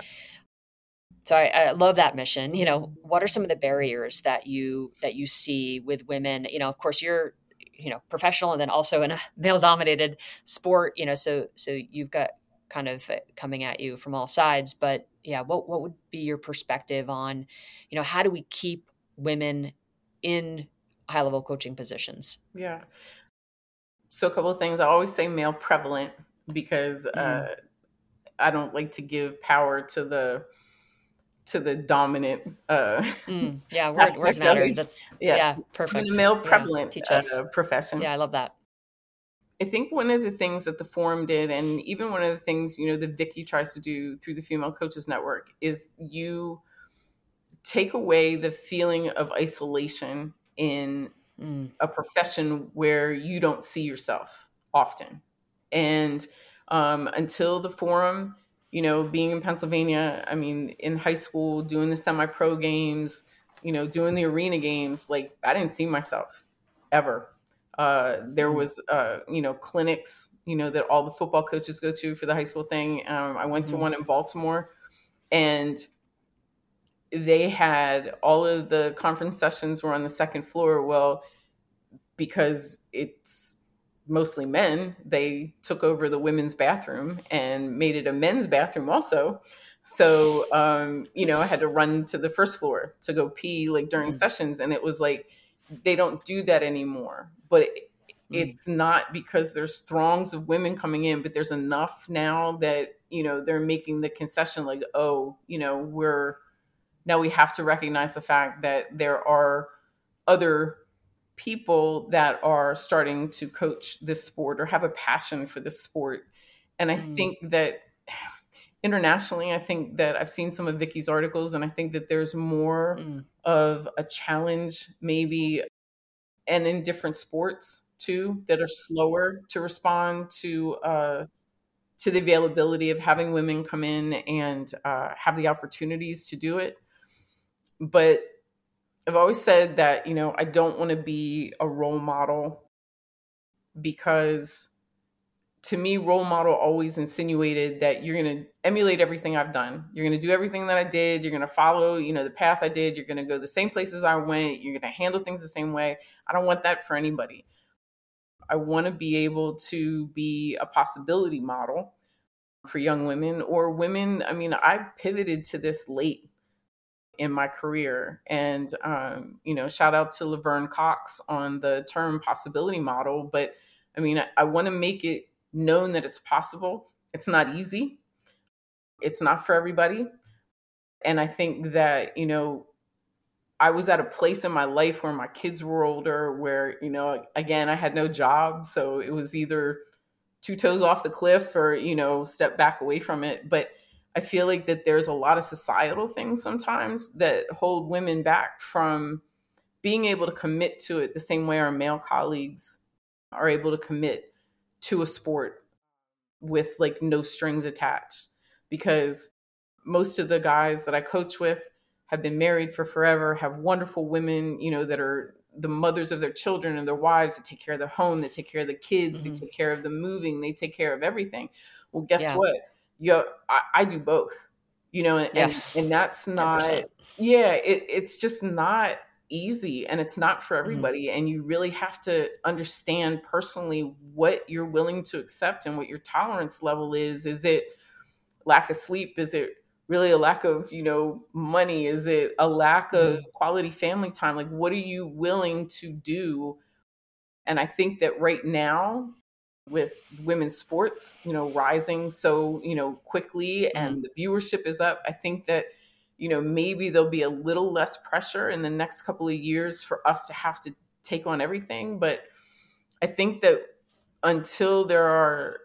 so I, I love that mission. You know, what are some of the barriers that you that you see with women? You know, of course, you're, you know, professional and then also in a male dominated sport. You know, so so you've got kind of coming at you from all sides. But yeah, what what would be your perspective on, you know, how do we keep women in high level coaching positions? Yeah. So a couple of things. I always say male prevalent because uh, Mm. I don't like to give power to the to the dominant uh, Mm. Yeah, word, words aspect of matter. it. That's, Yes, yeah, I'm in the perfect. male Yeah, prevalent teach us. uh, profession. Yeah, I love that. I think one of the things that the forum did, and even one of the things, you know, that Vicky tries to do through the Female Coaches Network, is you take away the feeling of isolation in Mm. a profession where you don't see yourself often. And um, until the forum, you know, being in Pennsylvania, I mean, in high school, doing the semi-pro games, you know, doing the arena games, like I didn't see myself ever. Uh, there Mm. was, uh, you know, clinics, you know, that all the football coaches go to for the high school thing. Um, I went to Mhm. one in Baltimore, and they had all of the conference sessions were on the second floor. Well, because it's mostly men, they took over the women's bathroom and made it a men's bathroom also. So, um, you know, I had to run to the first floor to go pee like during Mm. sessions. And it was like, they don't do that anymore. But it, Mm. it's not because there's throngs of women coming in, but there's enough now that, you know, they're making the concession like, oh, you know, we're, now we have to recognize the fact that there are other people that are starting to coach this sport or have a passion for this sport. And I Mm. think that internationally, I think that I've seen some of Vicky's articles, and I think that there's more Mm. of a challenge maybe, and in different sports too, that are slower to respond to uh, to the availability of having women come in and uh, have the opportunities to do it. But I've always said that, you know, I don't want to be a role model, because to me, role model always insinuated that you're going to emulate everything I've done. You're going to do everything that I did. You're going to follow, you know, the path I did. You're going to go the same places I went. You're going to handle things the same way. I don't want that for anybody. I want to be able to be a possibility model for young women or women. I mean, I pivoted to this late in my career. And, um, you know, shout out to Laverne Cox on the term possibility model. But I mean, I, I want to make it known that it's possible. It's not easy. It's not for everybody. And I think that, you know, I was at a place in my life where my kids were older, where, you know, again, I had no job. So it was either two toes off the cliff or, you know, step back away from it. But I feel like that there's a lot of societal things sometimes that hold women back from being able to commit to it the same way our male colleagues are able to commit to a sport with like no strings attached. Because most of the guys that I coach with have been married for forever, have wonderful women, you know, that are the mothers of their children and their wives, that take care of their home, that take care of the kids, Mm-hmm. they take care of the moving, they take care of everything. Well, guess Yeah. what? Yo, I, I do both, you know, and, Yeah. and that's not, one hundred percent. yeah, it, it's just not easy, and it's not for Mm-hmm. everybody. And you really have to understand personally what you're willing to accept and what your tolerance level is. Is it lack of sleep? Is it really a lack of, you know, money? Is it a lack of Mhm. quality family time? Like, what are you willing to do? And I think that right now, with women's sports, you know, rising so, you know, quickly Mhm. and the viewership is up, I think that, you know, maybe there'll be a little less pressure in the next couple of years for us to have to take on everything. But I think that until there are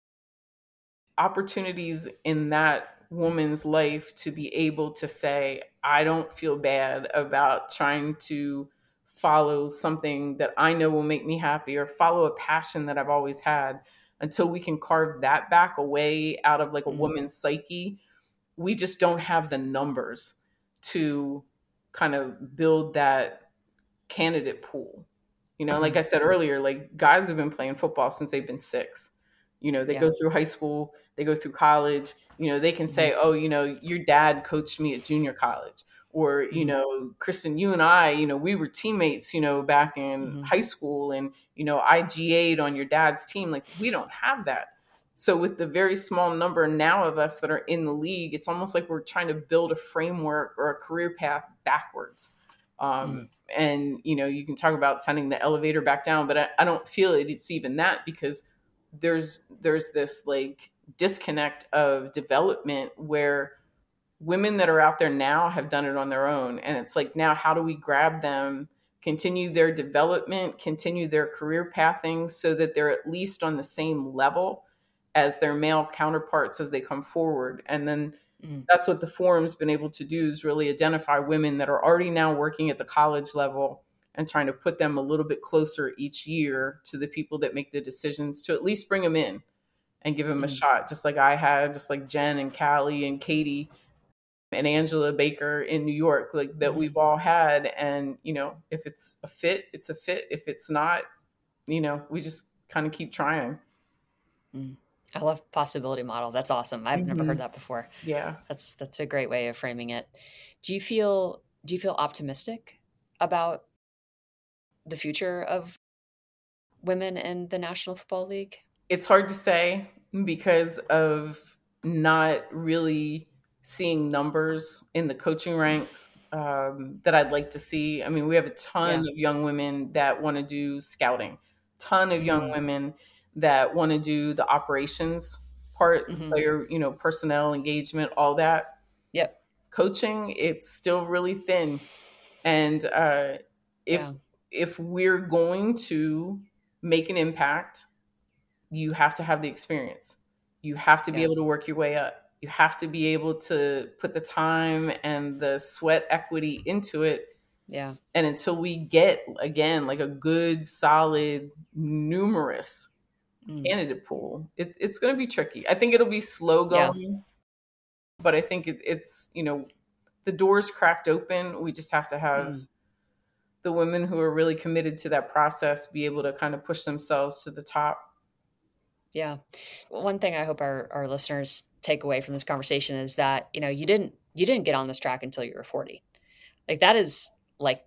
opportunities in that woman's life to be able to say, I don't feel bad about trying to follow something that I know will make me happy or follow a passion that I've always had, until we can carve that back away out of like a Mhm. woman's psyche, we just don't have the numbers to kind of build that candidate pool. You know, like I Mhm. said earlier, like guys have been playing football since they've been six. You know, they Yeah. go through high school, they go through college, you know, they can Mhm. say, oh, you know, your dad coached me at junior college. Or, you Mhm. know, Kristen, you and I, you know, we were teammates, you know, back in Mhm. high school, and, you know, I G A'd on your dad's team. Like, we don't have that. So with the very small number now of us that are in the league, it's almost like we're trying to build a framework or a career path backwards. Um, Mhm. and, you know, you can talk about sending the elevator back down, but I, I don't feel it. It's even that, because there's there's this like disconnect of development where women that are out there now have done it on their own. And it's like, now how do we grab them, continue their development, continue their career pathing so that they're at least on the same level as their male counterparts as they come forward? And then Mhm. that's what the forum's been able to do, is really identify women that are already now working at the college level and trying to put them a little bit closer each year to the people that make the decisions, to at least bring them in and give them a Mhm. shot, just like I had, just like Jen and Callie and Katie and Angela Baker in New York, like that Mhm. we've all had. And, you know, if it's a fit, it's a fit. If it's not, you know, we just kind of keep trying. Mhm. I love possibility model. That's awesome. I've never Hmm. heard that before. Yeah. That's that's a great way of framing it. Do you feel do you feel optimistic about the future of women in the National Football League? It's hard to say because of not really seeing numbers in the coaching ranks um, that I'd like to see. I mean, we have a ton Yeah. of young women that want to do scouting, ton of young Mhm. women that want to do the operations part, the Mhm. player, you know, personnel engagement, all that. Yep. Coaching, it's still really thin. And uh, if Yeah. if we're going to make an impact, you have to have the experience. You have to be Yeah. able to work your way up. You have to be able to put the time and the sweat equity into it. Yeah. And until we get, again, like a good, solid, numerous Mm. candidate pool, it, it's going to be tricky. I think it'll be slow Yeah. going, but I think it, it's, you know, the door's cracked open. We just have to have Mm. the women who are really committed to that process be able to kind of push themselves to the top. Yeah. One thing I hope our, our listeners take away from this conversation is that, you know, you didn't you didn't get on this track until you were forty. Like that is like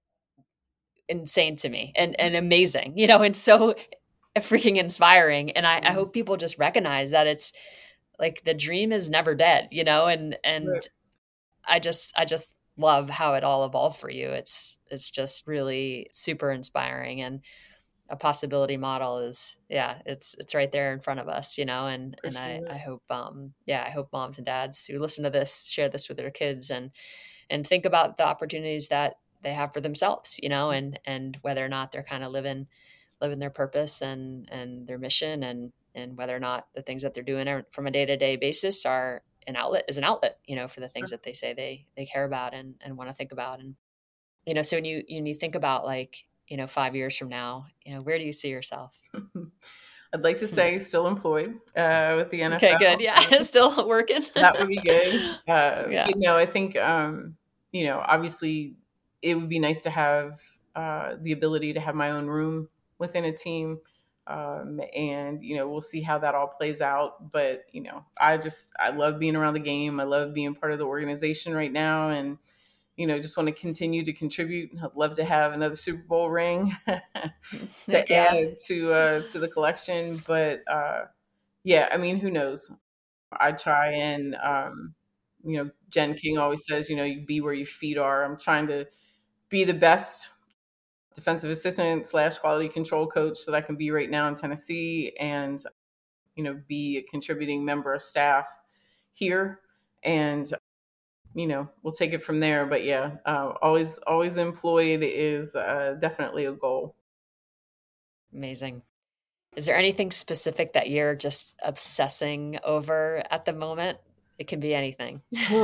insane to me and and amazing, you know, and so freaking inspiring. And I, I Mm. hope people just recognize that it's like the dream is never dead, you know, and Right. and I just I just love how it all evolved for you. It's it's just really super inspiring, and a possibility model is yeah, it's it's right there in front of us, you know, and and Appreciate I I it. hope um yeah, I hope moms and dads who listen to this share this with their kids and and think about the opportunities that they have for themselves, you know, and and whether or not they're kind of living living their purpose and and their mission, and and whether or not the things that they're doing are, from a day-to-day basis, are an outlet is an outlet, you know, for the things Sure. that they say they they care about and and want to think about. And you know, so when you when you think about like, you know, five years from now, you know, where do you see yourself? I'd like to Hmm. say still employed uh, with the Okay, N F L. good. Yeah, still working. That would be good. Uh, Yeah. but no, I think, um, you know, obviously it would be nice to have uh, the ability to have my own room within a team. Um, and, you know, we'll see how that all plays out. But, you know, I just, I love being around the game. I love being part of the organization right now. And, you know, just want to continue to contribute. I'd love to have another Super Bowl ring Heck to yeah. add to uh, to the collection. But uh, yeah, I mean, who knows? I try and um, you know, Jen King always says, you know, you be where your feet are. I'm trying to be the best defensive assistant slash quality control coach that I can be right now in Tennessee, and, you know, be a contributing member of staff here. And, you know, we'll take it from there. But yeah, uh, always, always employed is uh, definitely a goal. Amazing. Is there anything specific that you're just obsessing over at the moment? It can be anything.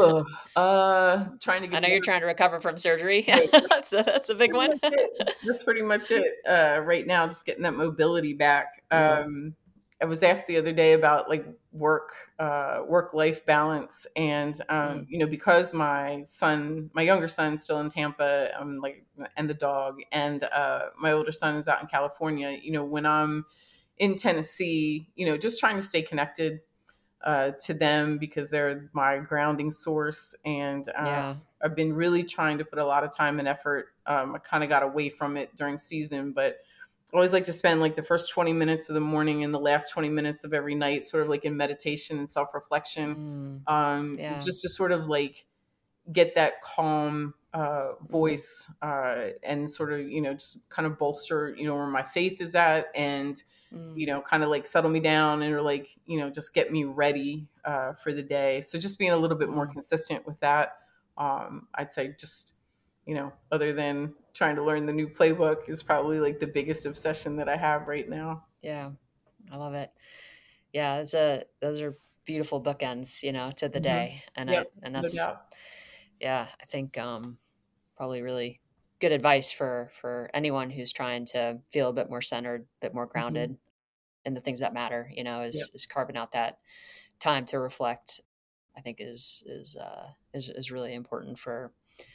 uh, trying to get I know more- you're trying to recover from surgery. so that's a big one. That's pretty much it uh, right now, just getting that mobility back. Mm-hmm. Um, I was asked the other day about like work, uh, work-life balance. And, um, mm. you know, because my son, my younger son's still in Tampa, um, like, and the dog, and uh, my older son is out in California, you know, when I'm in Tennessee, you know, just trying to stay connected uh, to them because they're my grounding source. And uh, yeah. I've been really trying to put a lot of time and effort. Um, I kind of got away from it during season, but I always like to spend like the first twenty minutes of the morning and the last twenty minutes of every night, sort of like in meditation and self-reflection, mm. um, yeah. just to sort of like get that calm uh, voice uh, and sort of, you know, just kind of bolster, you know, where my faith is at, and you know, kind of like settle me down and or like, you know, just get me ready uh, for the day. So just being a little bit more consistent with that. Um, I'd say just, you know, other than trying to learn the new playbook is probably like the biggest obsession that I have right now. Yeah. I love it. Yeah. It's a, those are beautiful bookends, you know, to the mm-hmm. day. And yep, I, and that's, no yeah, I think um, probably really good advice for, for anyone who's trying to feel a bit more centered, a bit more grounded mm-hmm. in the things that matter, you know, is, yep. is carving out that time to reflect, I think is, is, uh, is, is really important for,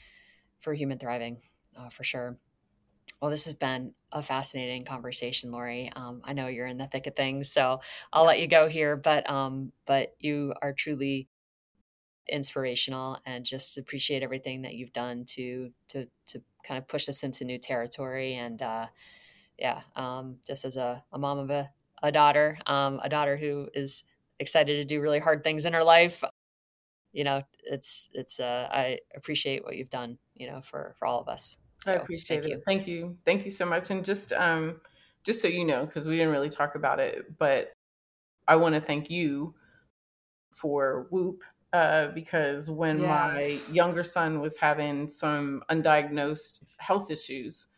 for human thriving, uh, for sure. Well, this has been a fascinating conversation, Lori. Um, I know you're in the thick of things, so I'll yeah. let you go here, but, um, but you are truly inspirational, and just appreciate everything that you've done to, to, to kind of push us into new territory. And, uh, yeah, um, just as a, a mom of a, a daughter, um, a daughter who is excited to do really hard things in her life, you know, it's, it's, uh, I appreciate what you've done, you know, for, for all of us. So, I appreciate thank it. You. Thank you. Thank you so much. And just, um, just so you know, cause we didn't really talk about it, but I want to thank you for Whoop. Uh, because when yeah. my younger son was having some undiagnosed health issues,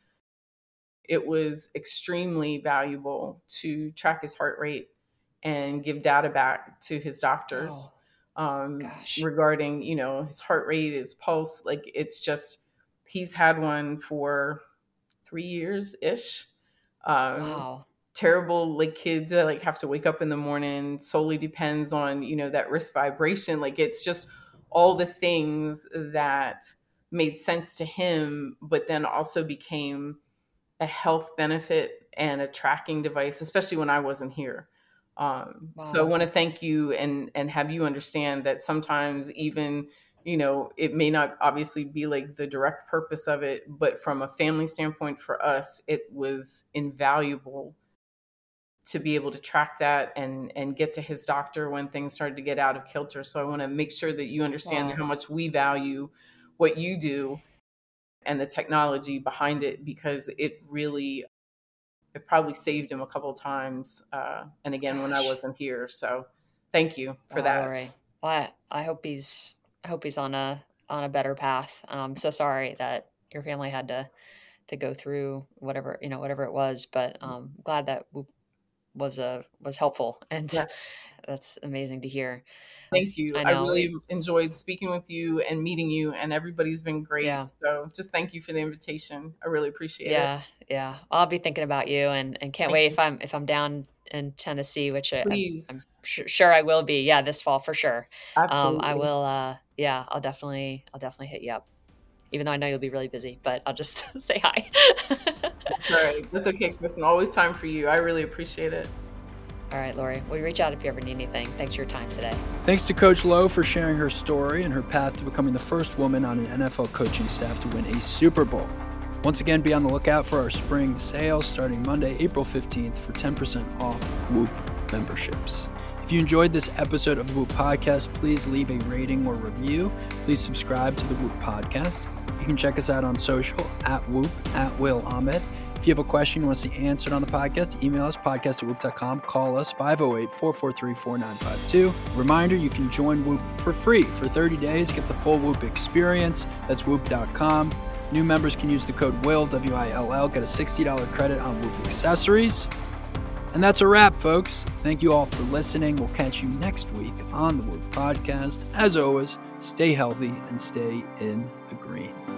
it was extremely valuable to track his heart rate and give data back to his doctors oh, um, regarding, you know, his heart rate, his pulse. Like, it's just, he's had one for three years ish. Um, wow. Terrible, like kids that like have to wake up in the morning solely depends on, you know, that wrist vibration. Like, it's just all the things that made sense to him, but then also became a health benefit and a tracking device, especially when I wasn't here. Um, wow. So I want to thank you and, and have you understand that sometimes even, you know, it may not obviously be like the direct purpose of it, but from a family standpoint for us, it was invaluable to be able to track that and, and get to his doctor when things started to get out of kilter. So I want to make sure that you understand wow. how much we value what you do and the technology behind it, because it really, it probably saved him a couple of times. Uh, and again, Gosh. when I wasn't here. So thank you for wow, that. All right. Well, I, I hope he's, I hope he's on a, on a better path. I'm so sorry that your family had to, to go through whatever, you know, whatever it was, but um glad that we, was a was helpful, and yeah. that's amazing to hear. Thank you. I, I really enjoyed speaking with you and meeting you, and everybody's been great. Yeah. So just thank you for the invitation. I really appreciate yeah, it. Yeah, yeah. I'll be thinking about you, and, and can't thank wait you. if I'm if I'm down in Tennessee, which I, I'm, I'm sure, sure I will be. Yeah, this fall for sure. Absolutely. Um, I will. Uh, yeah, I'll definitely I'll definitely hit you up. Even though I know you'll be really busy, but I'll just say hi. That's all right. That's okay, Kristen. Always time for you. I really appreciate it. All right, Lori. Well, reach out if you ever need anything. Thanks for your time today. Thanks to Coach Lowe for sharing her story and her path to becoming the first woman on an N F L coaching staff to win a Super Bowl. Once again, be on the lookout for our spring sale starting Monday, April fifteenth for ten percent off Whoop memberships. If If you enjoyed this episode of the Whoop Podcast, please leave a rating or review. Please subscribe to the Whoop Podcast. You can check us out on social at Whoop, at Will Ahmed. If you have a question you want to see answered on the podcast, email us, podcast at whoop dot com. Call us, five oh eight, four four three, four nine five two. Reminder, you can join Whoop for free for thirty days. Get the full Whoop experience. That's whoop dot com. New members can use the code WILL, W I L L, get a sixty dollars credit on Whoop accessories. And that's a wrap, folks. Thank you all for listening. We'll catch you next week on the Whoop Podcast. As always, stay healthy and stay in the green.